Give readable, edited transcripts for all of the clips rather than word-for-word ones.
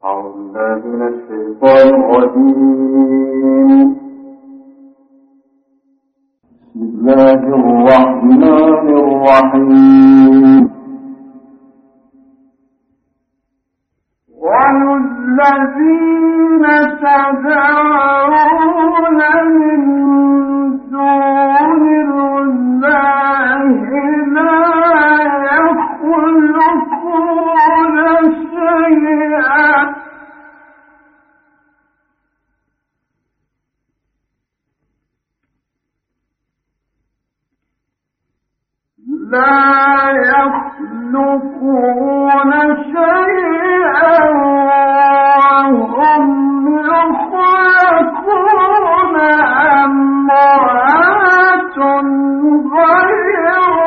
أعوذ بالله من الشيطان الرجيم. بسم الله الرحمن الرحيم. والذين تدعون من دون الله لا يخلقون شيئا وهم يخلقون أموات غير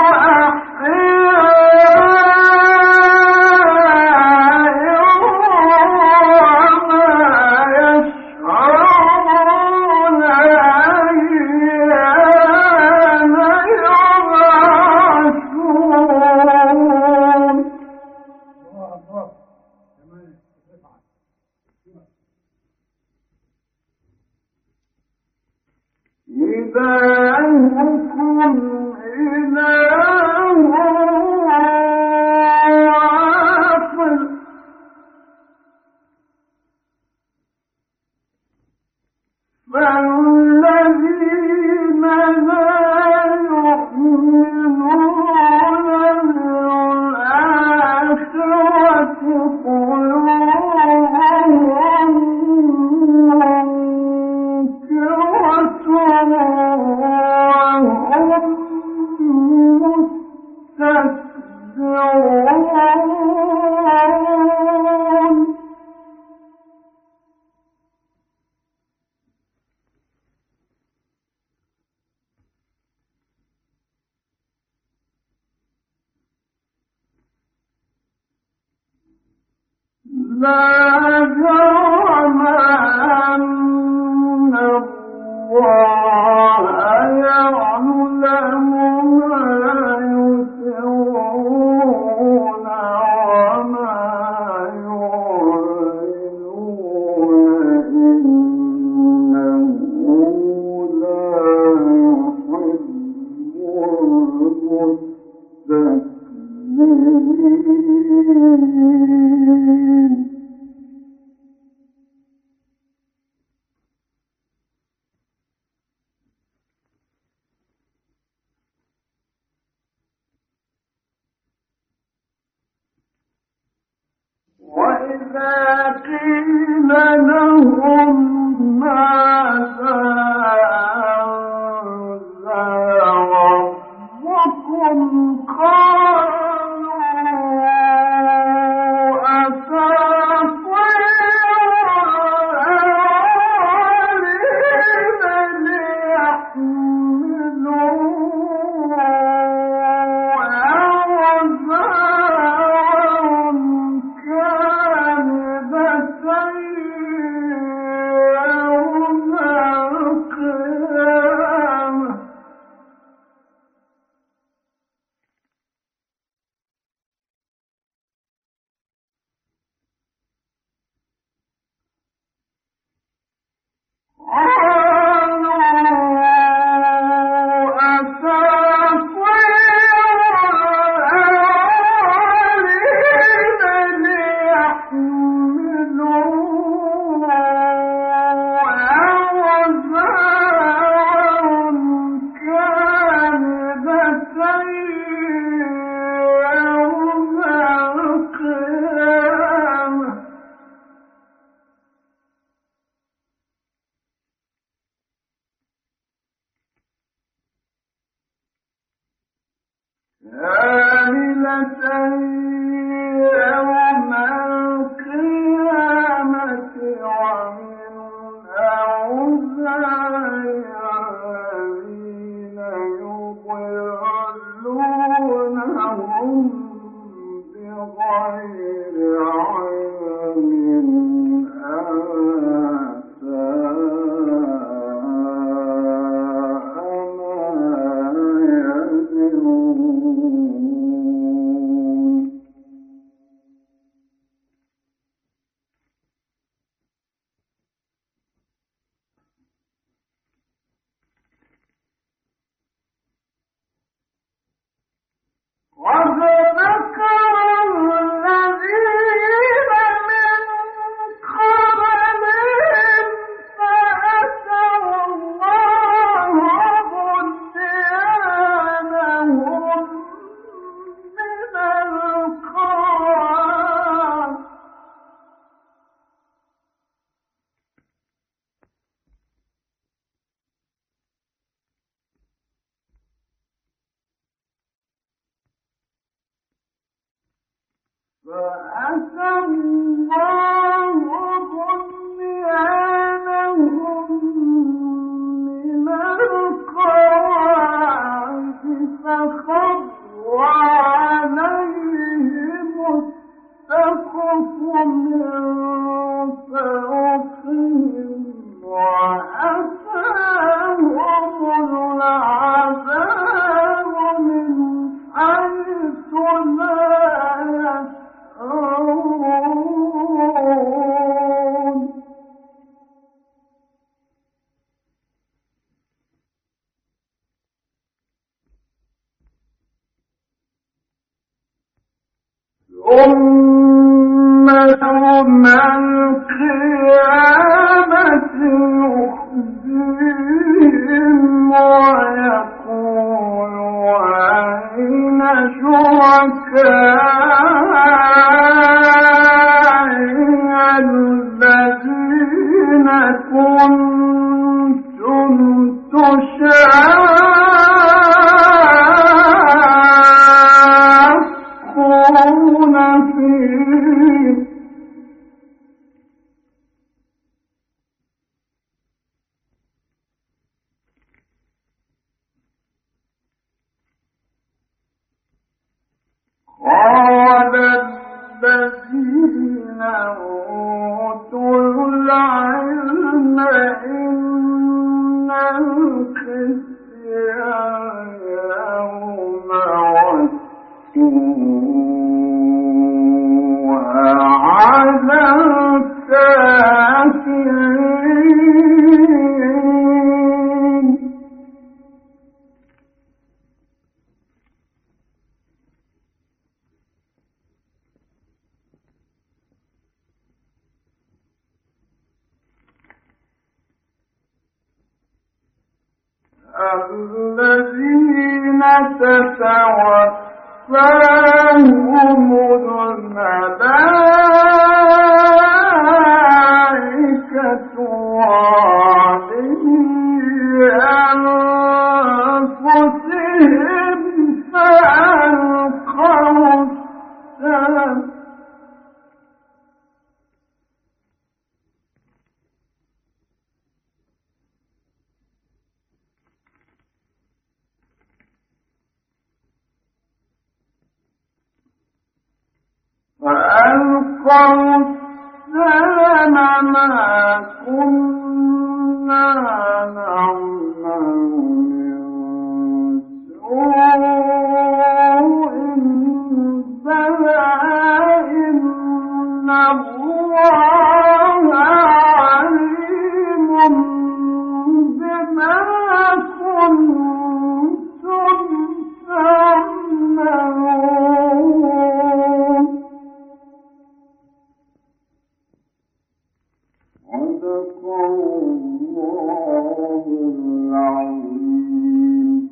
لا جرم أن الله يعلم ما يسرون وما يعلنون إنه لا يحب المستكبرين. وإذا قيل لهم ماذا أنزل ربكم قالوا أساطير الأولين ليحملوا أوزارهم كاملة ثم يوم القيامة يخزيهم ويقول أين شركائي الذين كنتم تشاقون فيه قال الذين أوتوا العلم إن الخزي اليوم والسوء على الكافرين الذين تتوفاهم الملائكة ظالمي أنفسهم فألقوا السلم ما كنا نعمل من سوء بلى إن الله عليم بما كنتم تعملون صدق الله العظيم.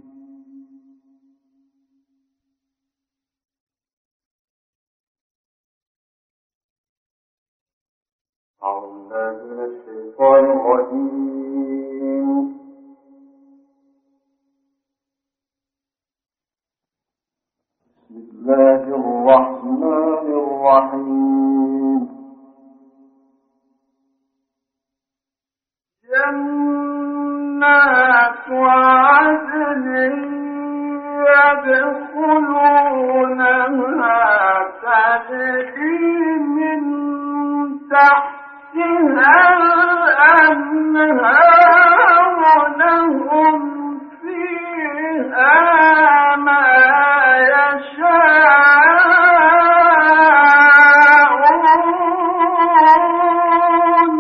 أعوذ بالله من الشيطان الرجيم. بسم الله الرحمن الرحيم. جنات عدن يدخلونها تجري من تحتها الأنهار لهم فيها ما يشاءون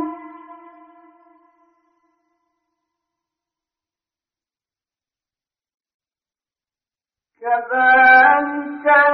كذلك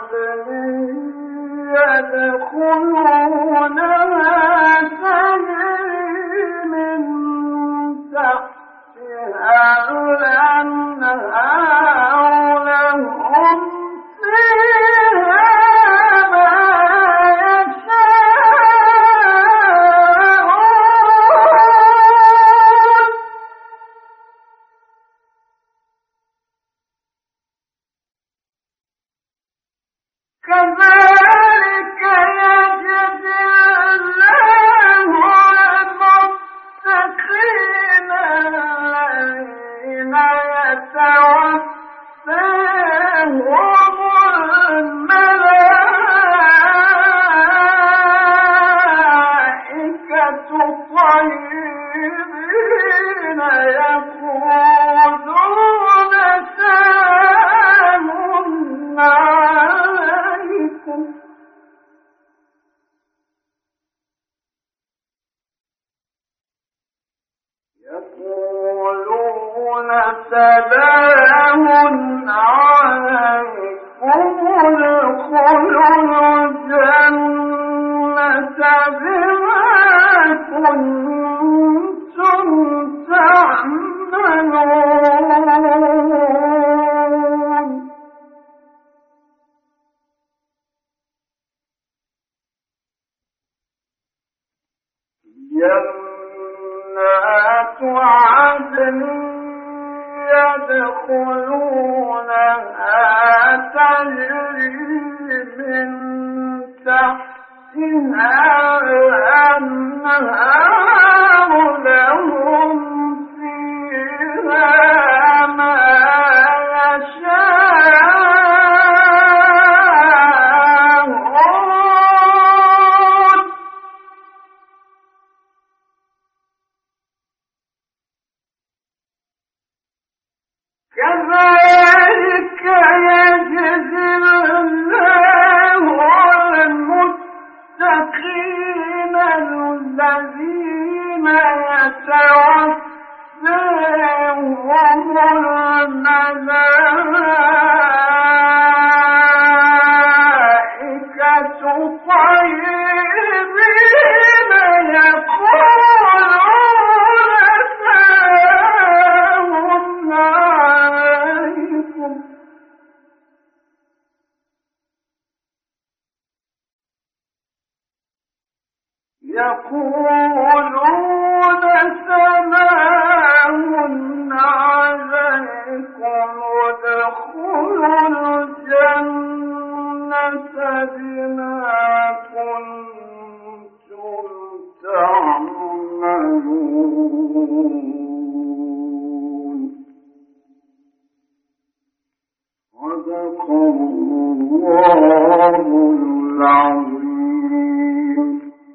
عدن يدخلونها تجري من تحتها الأنهار لهم فيها ما يشاءون كذلك يجزي الله المتقين الذين يتوفاهم الملائكة طيبين يقولون سلام عليكم ادخلوا الجنة بما كنتم تعملون جنات عدن يدخلونها تجري من تحتها الأنهار لهم فيها ما يشاءون كذلك يجزي الله المتقين الذين يتوفاهم الملائكة طيبين يقولون سلام عليكم ادخلوا الجنة بما كنتم تعملون صدق الله العظيم.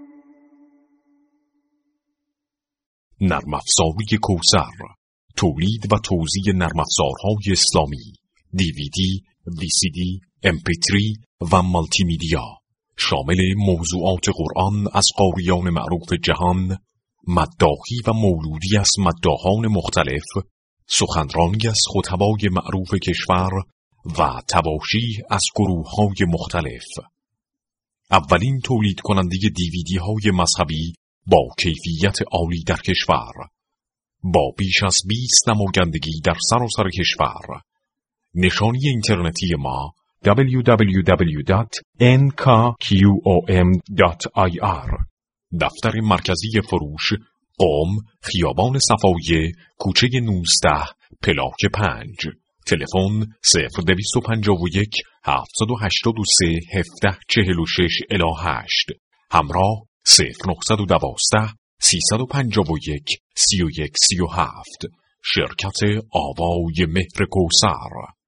نرم افزاری کوثر، تولید و توزیع نرم افزارهای اسلامی، DVD، VCD، MP3 و مالتی میدیا، شامل موضوعات قرآن از قاریان معروف جهان، مداحی و مولودی از مداحان مختلف، سخنرانی از خطبای معروف کشور و تباشی از گروه‌های مختلف. اولین تولید کننده DVD های مذهبی با کیفیت عالی در کشور، با بیش از 20 نمایندگی در سراسر کشور. نشانی اینترنتی ما www.nkqom.ir. دفتر مرکزی فروش، قم، خیابان صفایه، کوچه 19، پلاک 5. تلفن 0251 783 1746 الی 8. همراه 0912 351 3137. شرکت آوای مهر کوثر.